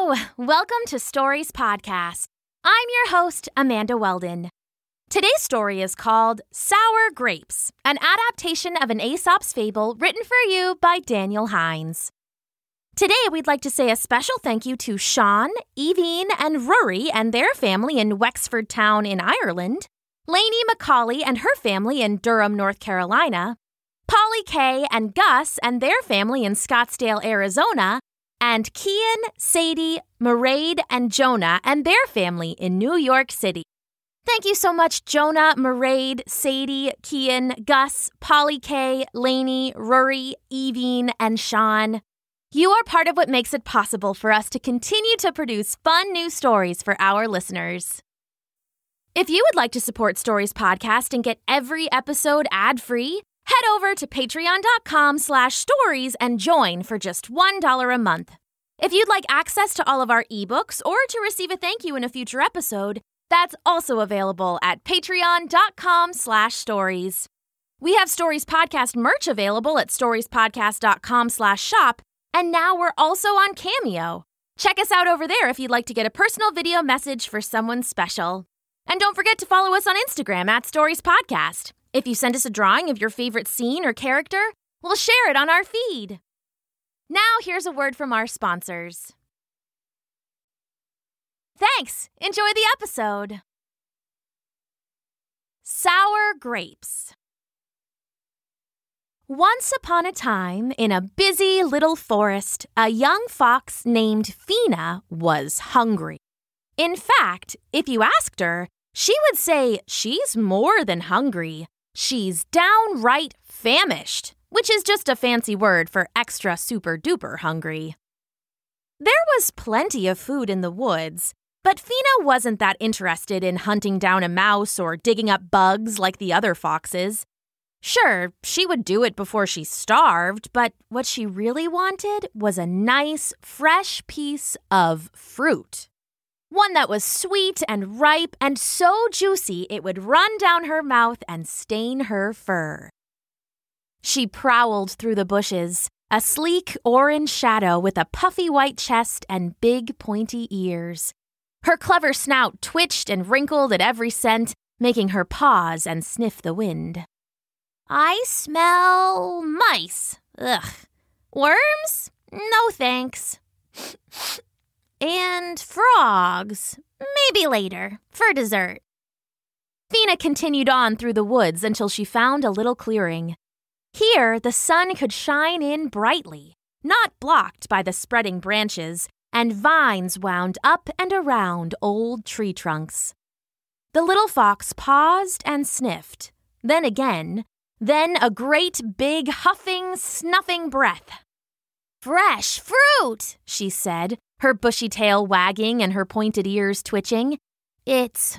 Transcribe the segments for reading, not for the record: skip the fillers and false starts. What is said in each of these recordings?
Hello! Welcome to Stories Podcast. I'm your host, Amanda Weldon. Today's story is called Sour Grapes, an adaptation of an Aesop's fable written for you by Daniel Hines. Today, we'd like to say a special thank you to Sean, Evine, and Rory and their family in Wexford Town in Ireland, Lainey McCauley and her family in Durham, North Carolina, Polly Kay and Gus and their family in Scottsdale, Arizona, and Kian, Sadie, Mairead, and Jonah and their family in New York City. Thank you so much, Jonah, Mairead, Sadie, Kian, Gus, Polly Kay, Lainey, Rory, Evine, and Sean. You are part of what makes it possible for us to continue to produce fun new stories for our listeners. If you would like to support Stories Podcast and get every episode ad-free, head over to patreon.com/stories and join for just $1 a month. If you'd like access to all of our ebooks or to receive a thank you in a future episode, that's also available at patreon.com/stories. We have Stories Podcast merch available at storiespodcast.com/shop, and now we're also on Cameo. Check us out over there if you'd like to get a personal video message for someone special. And don't forget to follow us on Instagram at Stories Podcast. If you send us a drawing of your favorite scene or character, we'll share it on our feed. Now here's a word from our sponsors. Thanks! Enjoy the episode. Sour Grapes. Once upon a time, in a busy little forest, a young fox named Fina was hungry. In fact, if you asked her, she would say she's more than hungry. She's downright famished, which is just a fancy word for extra super duper hungry. There was plenty of food in the woods, but Fina wasn't that interested in hunting down a mouse or digging up bugs like the other foxes. Sure, she would do it before she starved, but what she really wanted was a nice, fresh piece of fruit. One that was sweet and ripe and so juicy it would run down her mouth and stain her fur. She prowled through the bushes, a sleek orange shadow with a puffy white chest and big pointy ears. Her clever snout twitched and wrinkled at every scent, making her pause and sniff the wind. I smell mice. Ugh. Worms? No thanks. And frogs. Maybe later, for dessert. Fina continued on through the woods until she found a little clearing. Here, the sun could shine in brightly, not blocked by the spreading branches, and vines wound up and around old tree trunks. The little fox paused and sniffed, then again, then a great big huffing, snuffing breath. Fresh fruit, she said, her bushy tail wagging and her pointed ears twitching. It's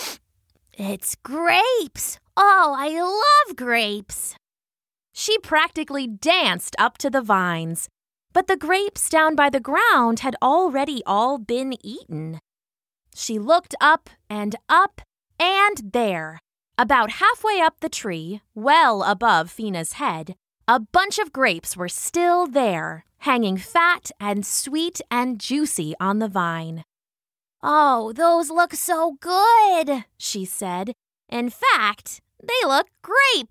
grapes. Oh, I love grapes. She practically danced up to the vines, but the grapes down by the ground had already all been eaten. She looked up, and there, about halfway up the tree, well above Fina's head, a bunch of grapes were still there, hanging fat and sweet and juicy on the vine. Oh, those look so good, she said. In fact, they look grape.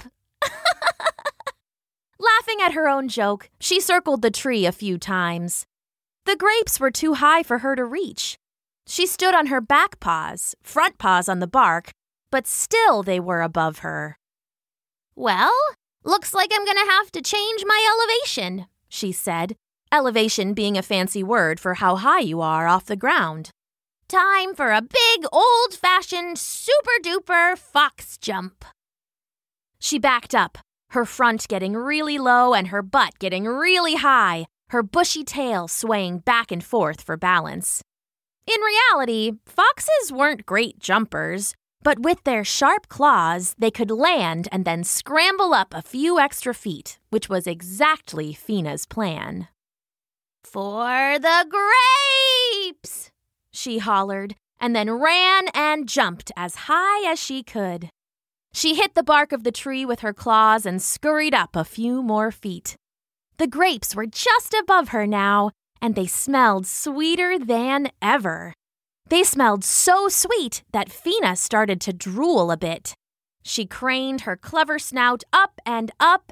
Laughing at her own joke, she circled the tree a few times. The grapes were too high for her to reach. She stood on her back paws, front paws on the bark, but still they were above her. Well, looks like I'm going to have to change my elevation, she said, elevation being a fancy word for how high you are off the ground. Time for a big, old-fashioned, super-duper fox jump. She backed up, her front getting really low and her butt getting really high, her bushy tail swaying back and forth for balance. In reality, foxes weren't great jumpers, but with their sharp claws, they could land and then scramble up a few extra feet, which was exactly Fina's plan. For the grapes! She hollered, and then ran and jumped as high as she could. She hit the bark of the tree with her claws and scurried up a few more feet. The grapes were just above her now, and they smelled sweeter than ever. They smelled so sweet that Fina started to drool a bit. She craned her clever snout up, and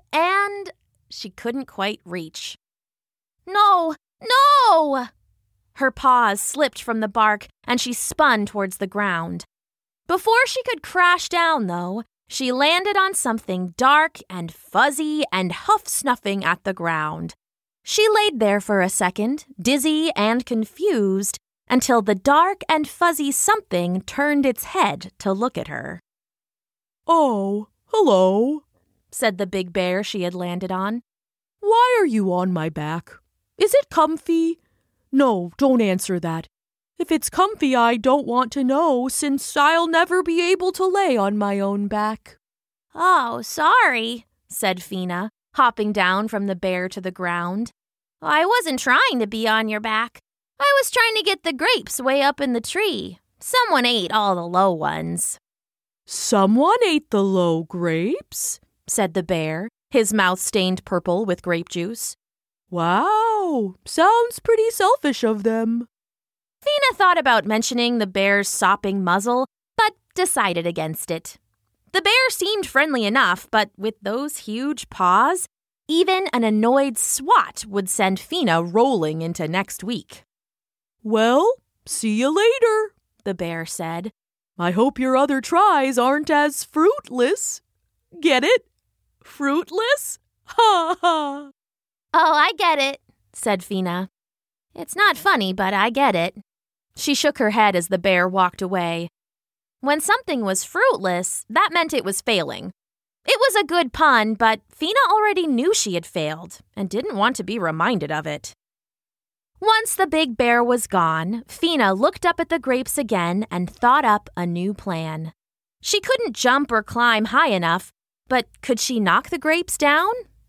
she couldn't quite reach. No! No! Her paws slipped from the bark, and she spun towards the ground. Before she could crash down, though, she landed on something dark and fuzzy and huff-snuffing at the ground. She laid there for a second, dizzy and confused, until the dark and fuzzy something turned its head to look at her. "Oh, hello," said the big bear she had landed on. "Why are you on my back? Is it comfy? No, don't answer that. If it's comfy, I don't want to know, since I'll never be able to lay on my own back." "Oh, sorry," said Fina, hopping down from the bear to the ground. "I wasn't trying to be on your back. I was trying to get the grapes way up in the tree. Someone ate all the low ones." "Someone ate the low grapes?" said the bear, his mouth stained purple with grape juice. "Wow, sounds pretty selfish of them." Fina thought about mentioning the bear's sopping muzzle, but decided against it. The bear seemed friendly enough, but with those huge paws, even an annoyed swat would send Fina rolling into next week. "Well, see you later," the bear said. "I hope your other tries aren't as fruitless. Get it? Fruitless? Ha ha." "Oh, I get it," said Fina. "It's not funny, but I get it." She shook her head as the bear walked away. When something was fruitless, that meant it was failing. It was a good pun, but Fina already knew she had failed and didn't want to be reminded of it. Once the big bear was gone, Fina looked up at the grapes again and thought up a new plan. She couldn't jump or climb high enough, but could she knock the grapes down?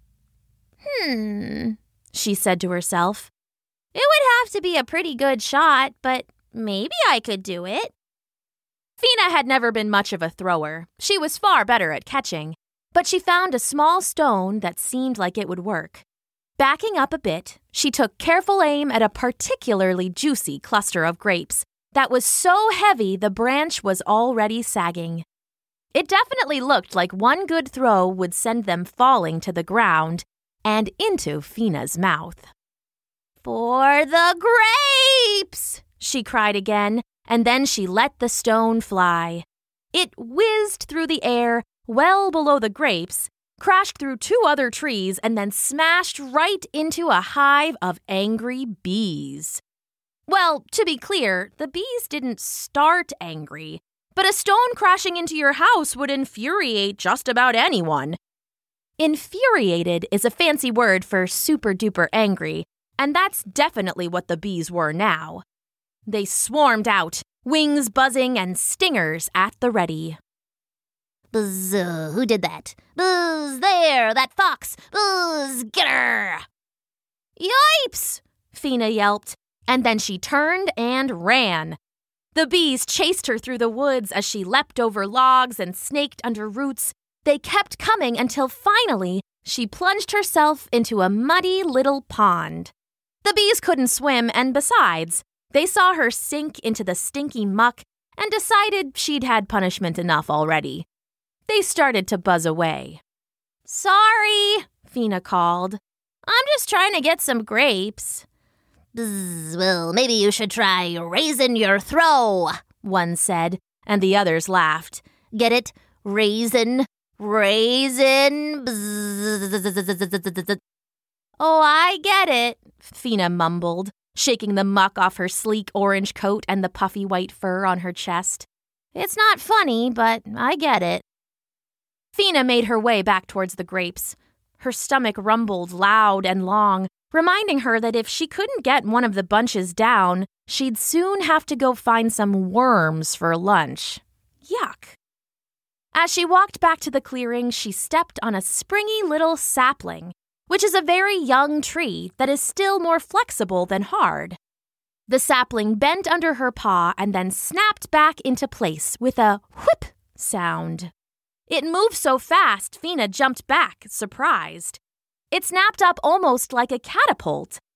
She said to herself. "It would have to be a pretty good shot, but maybe I could do it." Fina had never been much of a thrower. She was far better at catching, but she found a small stone that seemed like it would work. Backing up a bit, she took careful aim at a particularly juicy cluster of grapes that was so heavy the branch was already sagging. It definitely looked like one good throw would send them falling to the ground and into Fina's mouth. "For the grapes!" she cried again, and then she let the stone fly. It whizzed through the air, well below the grapes, crashed through 2 other trees, and then smashed right into a hive of angry bees. Well, to be clear, the bees didn't start angry, but a stone crashing into your house would infuriate just about anyone. Infuriated is a fancy word for super-duper angry, and that's definitely what the bees were now. They swarmed out, wings buzzing and stingers at the ready. "Buzz, who did that? Buzz, there, that fox! Buzz, get her!" "Yipes!" Fina yelped, and then she turned and ran. The bees chased her through the woods as she leapt over logs and snaked under roots. They kept coming until finally she plunged herself into a muddy little pond. The bees couldn't swim, and besides, they saw her sink into the stinky muck and decided she'd had punishment enough already. They started to buzz away. "Sorry," Fina called. "I'm just trying to get some grapes." "Bzz, well, maybe you should try raising your throw," one said, and the others laughed. "Get it? Raisin, raisin, bzz." "Oh, I get it," Fina mumbled, shaking the muck off her sleek orange coat and the puffy white fur on her chest. "It's not funny, but I get it." Fina made her way back towards the grapes. Her stomach rumbled loud and long, reminding her that if she couldn't get one of the bunches down, she'd soon have to go find some worms for lunch. Yuck. As she walked back to the clearing, she stepped on a springy little sapling, which is a very young tree that is still more flexible than hard. The sapling bent under her paw and then snapped back into place with a whip sound. It moved so fast, Fina jumped back, surprised. It snapped up almost like a catapult.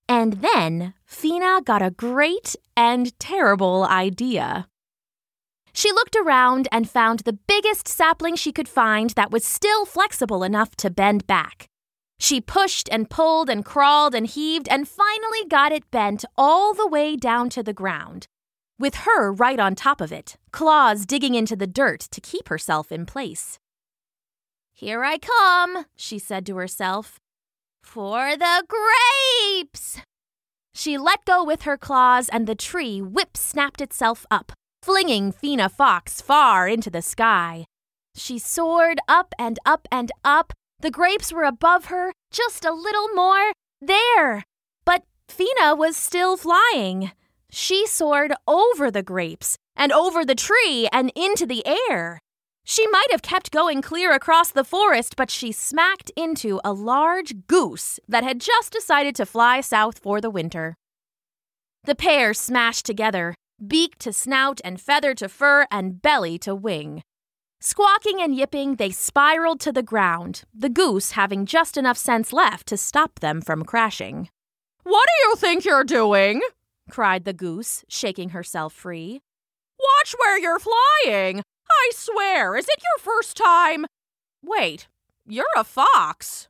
And then Fina got a great and terrible idea. She looked around and found the biggest sapling she could find that was still flexible enough to bend back. She pushed and pulled and crawled and heaved and finally got it bent all the way down to the ground, with her right on top of it, claws digging into the dirt to keep herself in place. "Here I come," she said to herself, "for the grapes!" She let go with her claws and the tree whip-snapped itself up, flinging Fina Fox far into the sky. She soared up and up and up. The grapes were above her, just a little more. There! But Fina was still flying. She soared over the grapes and over the tree and into the air. She might have kept going clear across the forest, but she smacked into a large goose that had just decided to fly south for the winter. The pair smashed together, beak to snout and feather to fur and belly to wing. Squawking and yipping, they spiraled to the ground, the goose having just enough sense left to stop them from crashing. "What do you think you're doing?" cried the goose, shaking herself free. "Watch where you're flying! I swear, is it your first time? Wait, you're a fox."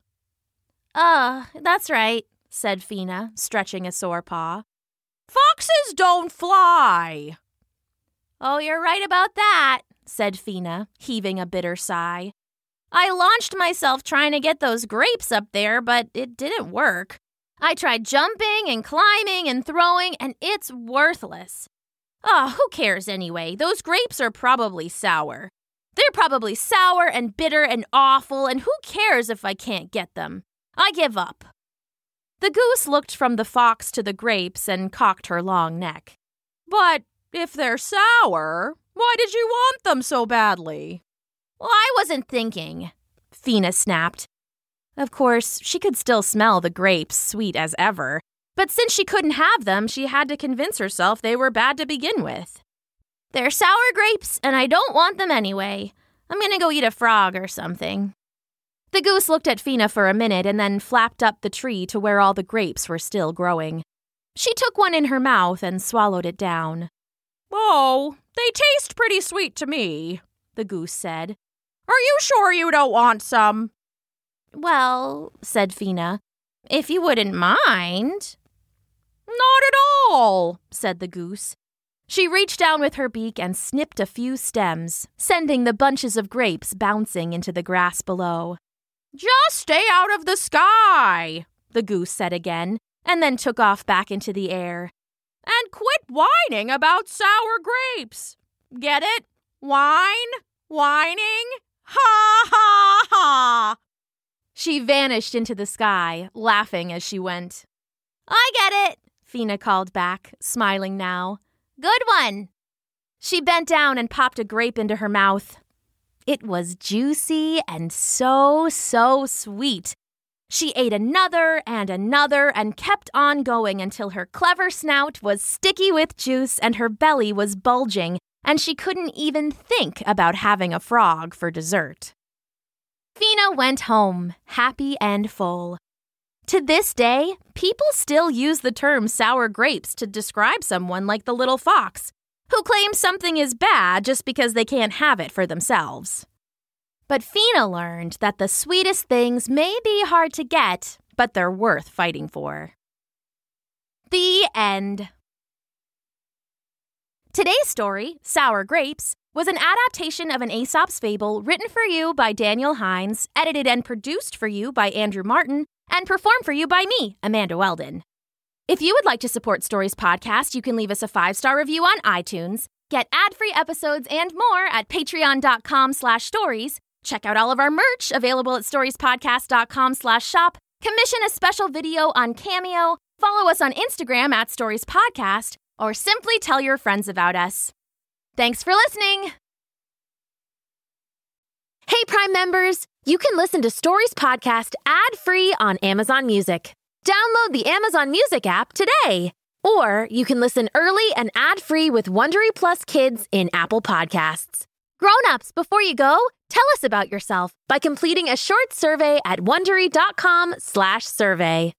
That's right," said Fina, stretching a sore paw. "Foxes don't fly." "Oh, you're right about that," said Fina, heaving a bitter sigh. "I launched myself trying to get those grapes up there, but it didn't work. I tried jumping and climbing and throwing, and it's worthless. Who cares anyway? Those grapes are probably sour. They're probably sour and bitter and awful, and who cares if I can't get them? I give up." The goose looked from the fox to the grapes and cocked her long neck. "But if they're sour, why did you want them so badly?" "Well, I wasn't thinking," Fina snapped. Of course, she could still smell the grapes, sweet as ever, but since she couldn't have them, she had to convince herself they were bad to begin with. "They're sour grapes, and I don't want them anyway. I'm gonna go eat a frog or something." The goose looked at Fina for a minute and then flapped up the tree to where all the grapes were still growing. She took one in her mouth and swallowed it down. "Oh, they taste pretty sweet to me," the goose said. "Are you sure you don't want some?" "Well," said Fina, "if you wouldn't mind." "Not at all," said the goose. She reached down with her beak and snipped a few stems, sending the bunches of grapes bouncing into the grass below. "Just stay out of the sky," the goose said again, and then took off back into the air. "And quit whining about sour grapes. Get it? Whining? Ha ha ha!" She vanished into the sky, laughing as she went. "I get it," Fina called back, smiling now. "Good one." She bent down and popped a grape into her mouth. It was juicy and so sweet. She ate another and kept on going until her clever snout was sticky with juice and her belly was bulging, and she couldn't even think about having a frog for dessert. Fina went home, happy and full. To this day, people still use the term sour grapes to describe someone like the little fox, who claims something is bad just because they can't have it for themselves. But Fina learned that the sweetest things may be hard to get, but they're worth fighting for. The end. Today's story, Sour Grapes, was an adaptation of an Aesop's fable written for you by Daniel Hines, edited and produced for you by Andrew Martin, and performed for you by me, Amanda Weldon. If you would like to support Stories Podcast, you can leave us a 5-star review on iTunes, get ad-free episodes and more at patreon.com/stories, check out all of our merch available at storiespodcast.com/shop, commission a special video on Cameo, follow us on Instagram at Stories Podcast, or simply tell your friends about us. Thanks for listening! Hey, Prime members! You can listen to Stories Podcast ad-free on Amazon Music. Download the Amazon Music app today. Or you can listen early and ad-free with Wondery Plus Kids in Apple Podcasts. Grown-ups, before you go, tell us about yourself by completing a short survey at Wondery.com/survey.